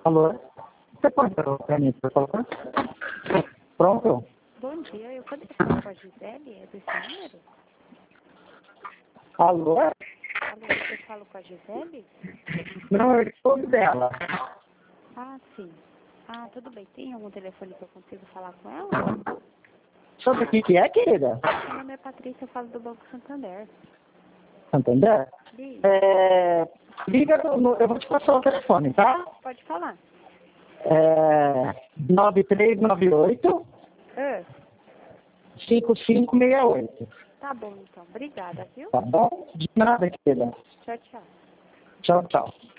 Alô? Você pode para mim, por favor? Pronto? Bom dia, eu poderia falar com a Gisele? É desse número? Alô? Alô, eu falo com a Gisele? Não, eu sou dela. Ah, sim. Ah, tudo bem. Tem algum telefone que eu consigo falar com ela? Sobre o que é, querida? Meu nome é Patrícia, eu falo do Banco Santander. Santander? Liga. Liga eu vou te passar o telefone, tá? Pode falar. 9398 Ah, 5568. tá bom, então. Obrigada, viu? Tá bom? De nada, querida. Tchau, tchau. Tchau, tchau.